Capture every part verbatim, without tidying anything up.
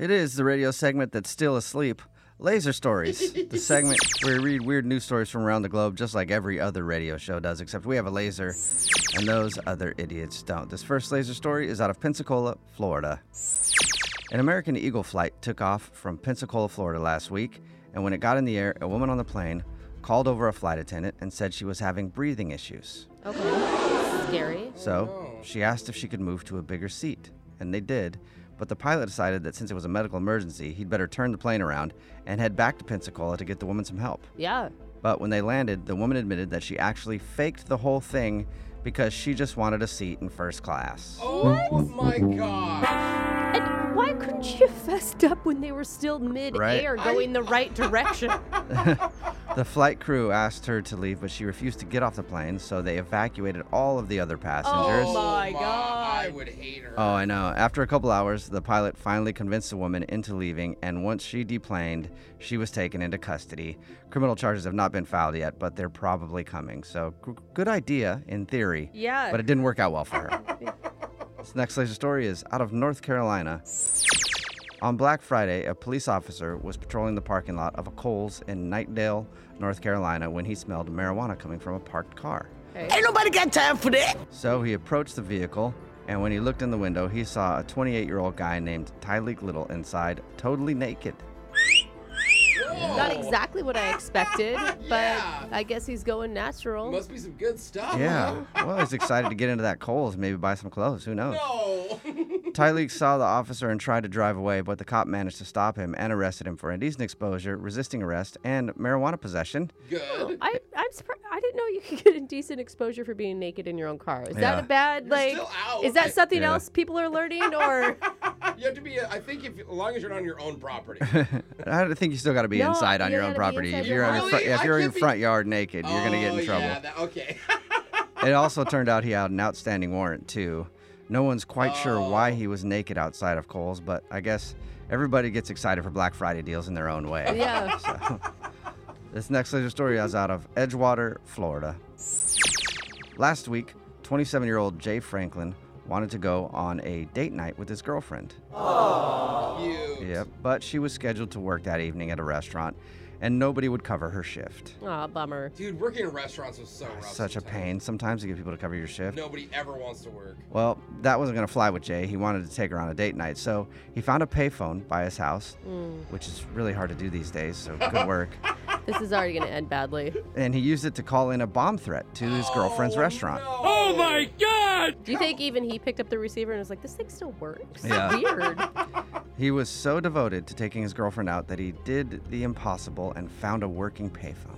It is the radio segment that's still asleep. Laser Stories, the segment where we read weird news stories from around the globe, just like every other radio show does, except we have a laser, and those other idiots don't. This first laser story is out of Pensacola, Florida. An American Eagle flight took off from Pensacola, Florida last week, and when it got in the air, a woman on the plane called over a flight attendant and said she was having breathing issues. Okay, scary. So she asked if she could move to a bigger seat, and they did. But the pilot decided that since it was a medical emergency, he'd better turn the plane around and head back to Pensacola to get the woman some help. Yeah. But when they landed, the woman admitted that she actually faked the whole thing because she just wanted a seat in first class. Oh my gosh. And why couldn't she have fessed up when they were still mid-air Right. going the right direction? The flight crew asked her to leave, but she refused to get off the plane, so they evacuated all of the other passengers. Oh my Oh God. I would hate her. Oh, I know. After a couple hours, the pilot finally convinced the woman into leaving, and once she deplaned, she was taken into custody. Criminal charges have not been filed yet, but they're probably coming. So, g- good idea, in theory. Yeah. But it didn't work out well for her. This next laser story is out of North Carolina. On Black Friday, a police officer was patrolling the parking lot of a Kohl's in Knightdale, North Carolina, when he smelled marijuana coming from a parked car. Okay. Ain't nobody got time for that. So he approached the vehicle, and when he looked in the window, he saw a twenty-eight-year-old guy named Tyleek Little inside, totally naked. Not exactly what I expected, but Yeah. I guess he's going natural. Must be some good stuff. Yeah, well, he's excited to get into that Kohl's, maybe buy some clothes, who knows? No. Tyleek saw the officer and tried to drive away, but the cop managed to stop him and arrested him for indecent exposure, resisting arrest, and marijuana possession. Good. I, I'm surprised. I didn't know you could get indecent exposure for being naked in your own car. Is Yeah. that a bad, You're like, still out. is that something Yeah. else people are learning, or? You have to be, I think, if as long as you're on your own property. I think you still got to be No, inside on you your own gotta be property. inside If your you're, on house. your front, Really? if I you're in your can't be- front yard naked, you're going to get in Oh, trouble. Yeah, that, okay. It also turned out he had an outstanding warrant, too. No one's quite sure why Oh. he was naked outside of Kohl's, but I guess everybody gets excited for Black Friday deals in their own way. Yeah. So, this next laser story is out of Edgewater, Florida. Last week, twenty-seven-year-old Jay Franklin wanted to go on a date night with his girlfriend. Cute. Yep, but she was scheduled to work that evening at a restaurant, and nobody would cover her shift. Aw, bummer. Dude, working in restaurants was so rough. Such a sometimes. pain sometimes to get people to cover your shift. Nobody ever wants to work. Well, that wasn't going to fly with Jay. He wanted to take her on a date night, so he found a payphone by his house, which is really hard to do these days, so good work. This is already going to end badly. And he used it to call in a bomb threat to his girlfriend's Oh, restaurant. no. Oh my God! Do you think even he picked up the receiver and was like, this thing still works? Yeah. Weird. He was so devoted to taking his girlfriend out that he did the impossible and found a working payphone.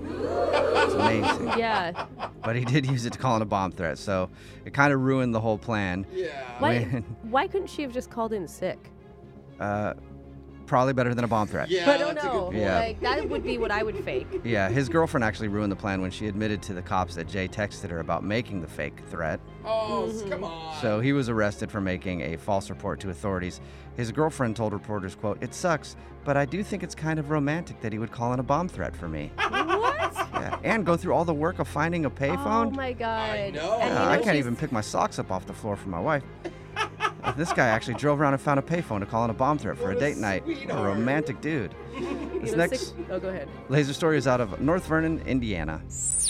It's amazing. Yeah. But he did use it to call in a bomb threat, so it kind of ruined the whole plan. Yeah. Why, When- why couldn't she have just called in sick? Uh, probably better than a bomb threat. Yeah, I don't that's a good know. point. Yeah. Like, that would be what I would fake. Yeah, his girlfriend actually ruined the plan when she admitted to the cops that Jay texted her about making the fake threat. Oh, Mm-hmm. come on. So he was arrested for making a false report to authorities. His girlfriend told reporters, quote, "It sucks, but I do think it's kind of romantic that he would call in a bomb threat for me." What? Yeah, and go through all the work of finding a Oh payphone. my God. I know. And, you Uh, know, I can't she's- even pick my socks up off the floor for my wife. Uh, This guy actually drove around and found a payphone to call in a bomb threat for What a a date night. What a sweetheart. romantic dude. you This know, next sick- Oh, go ahead. laser story is out of North Vernon, Indiana.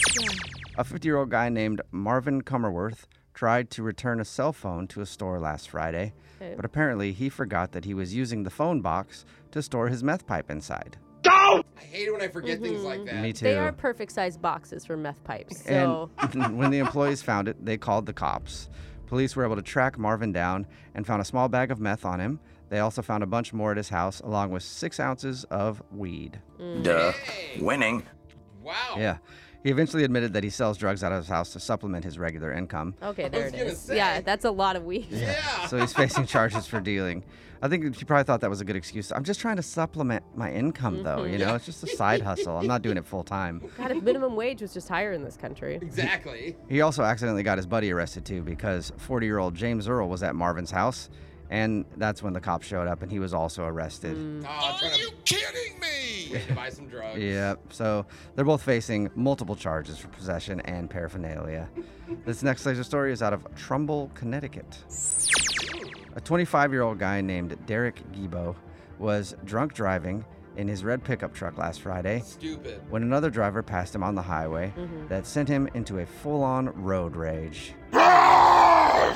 A fifty-year-old guy named Marvin Cummerworth tried to return a cell phone to a store last Friday, Okay. but apparently he forgot that he was using the phone box to store his meth pipe inside. I hate it when I forget things like that. Me too. They are perfect sized boxes for meth pipes. And So, when the employees found it, they called the cops. Police were able to track Marvin down and found a small bag of meth on him. They also found a bunch more at his house, along with six ounces of weed. Duh. Hey. Winning. Wow. Yeah. He eventually admitted that he sells drugs out of his house to supplement his regular income. okay, there was it gonna is. say. Yeah, that's a lot of weed. Yeah. So he's facing charges for dealing. I think he probably thought that was a good excuse. I'm just trying to supplement my income, though. You know, it's just a side hustle. I'm not doing it full time. God, if minimum wage was just higher in this country. Exactly. He also accidentally got his buddy arrested, too, because forty-year-old James Earl was at Marvin's house, and that's when the cops showed up, and he was also arrested. Oh, trying to kidding me? wait to buy some drugs. Yep. So they're both facing multiple charges for possession and paraphernalia. This next laser story is out of Trumbull, Connecticut. A twenty-five-year-old guy named Derek Gibo was drunk driving in his red pickup truck last Friday Stupid. when another driver passed him on the highway Mhm. that sent him into a full-on road rage. Whoa.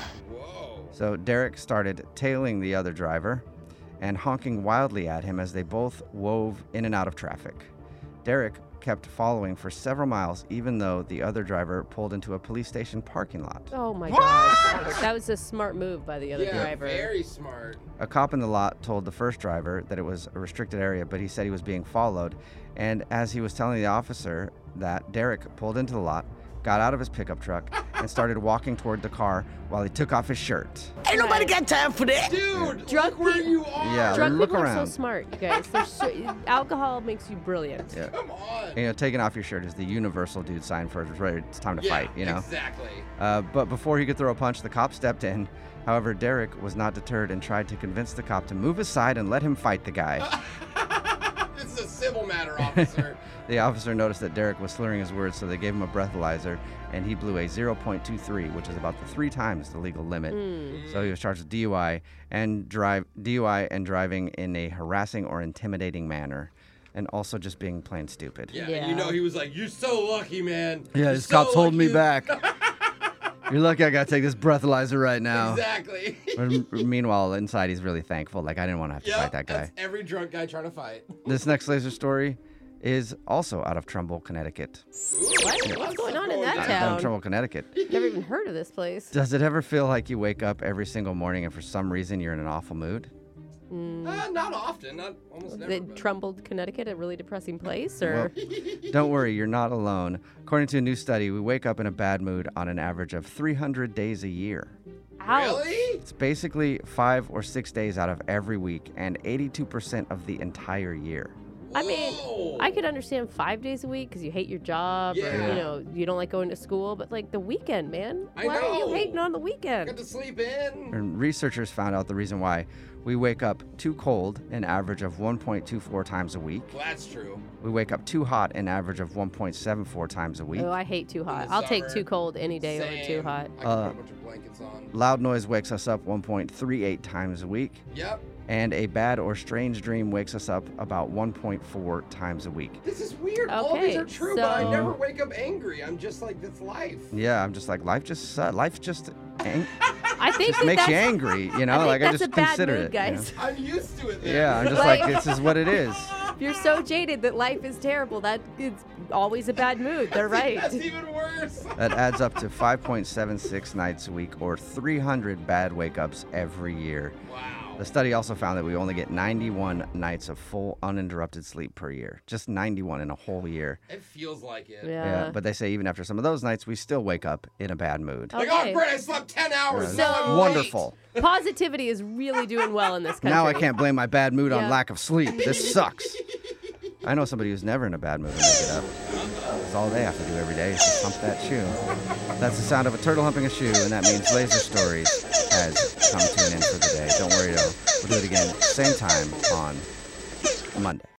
So Derek started tailing the other driver and honking wildly at him as they both wove in and out of traffic. Derek kept following for several miles, even though the other driver pulled into a police station parking lot. Oh my gosh. That was a smart move by the other Yeah, driver. very smart. A cop in the lot told the first driver that it was a restricted area, but he said he was being followed. And as he was telling the officer that, Derek pulled into the lot, got out of his pickup truck, and started walking toward the car while he took off his shirt. Ain't nobody got time for that. Dude, Drunk look where pe- you are. Yeah. Drunk Look people are around. so smart, you guys. They're so, alcohol makes you brilliant. Yeah. Come on. You know, taking off your shirt is the universal dude sign for it's ready- it's time to yeah, fight, you know? Exactly. Uh, but before he could throw a punch, the cop stepped in. However, Derek was not deterred and tried to convince the cop to move aside and let him fight the guy. This is a civil matter, officer. The officer noticed that Derek was slurring his words, so they gave him a breathalyzer, and he blew a zero point two three, which is about the three times the legal limit. Mm. So he was charged with D U I and drive D U I and driving in a harassing or intimidating manner, and also just being plain stupid. Yeah, Yeah. you know he was like, "You're so lucky, man." Yeah, You're this so cop's holding me lucky." back. You're lucky I gotta take this breathalyzer right now. Exactly. But m- meanwhile, inside he's really thankful. Like, I didn't want to have to Yep, fight that guy. that's every drunk guy trying to fight. This next laser story is also out of Trumbull, Connecticut. Ooh, What? lots What's of going on in going that down. Out of town? Trumbull, Connecticut. Never even heard of this place. Does it ever feel like you wake up every single morning and for some reason you're in an awful mood? Mm. Uh, not often, not almost never. They but- Trumbull, Connecticut, a really depressing place, or Don't worry, you're not alone. According to a new study, we wake up in a bad mood on an average of three hundred days a year. ouch. Really? It's basically five or six days out of every week and eighty-two percent of the entire year. I mean, Whoa. I could understand five days a week because you hate your job or Yeah. you know you don't like going to school, but like the weekend, man, I why are you know. hating on the Got weekend? to sleep in. And researchers found out the reason why. We wake up too cold, an average of one point two four times a week. Well, that's true. We wake up too hot, an average of one point seven four times a week. Oh, I hate too hot. the I'll take summer, too cold any day over too Same. hot. I can Uh, put a bunch of blankets on. Loud noise wakes us up one point three eight times a week. Yep. And a bad or strange dream wakes us up about one point four times a week. This is weird. All these Okay, are true, but I so- never wake up angry. I'm just like, that's life. Yeah, I'm just like, life just sucks. Life just, ang- I think just that makes that's, you angry, you know? I think like, that's I just a bad consider mood, it. you know? guys. I'm used to it. Then. Yeah, I'm just like, Like- this is what it is. If you're so jaded that life is terrible, that it's always a bad mood. They're right. That's even worse. That adds up to five point seven six nights a week or three hundred bad wake ups every year. Wow. The study also found that we only get ninety-one nights of full uninterrupted sleep per year. Just ninety-one in a whole year. It feels like it. Yeah. But they say even after some of those nights, we still wake up in a bad mood. Like, Okay. oh, great, I slept ten hours. Yeah, now I'm Wonderful. Positivity is really doing well in this country. Now I can't blame my bad mood on Yeah. lack of sleep. This sucks. I know somebody who's never in a bad mood and make it up. It's all they have to do every day is just hump that shoe. That's the sound of a turtle humping a shoe, and that means Laser Stories has come to an end for the day. Don't worry, though. We'll do it again same time on Monday.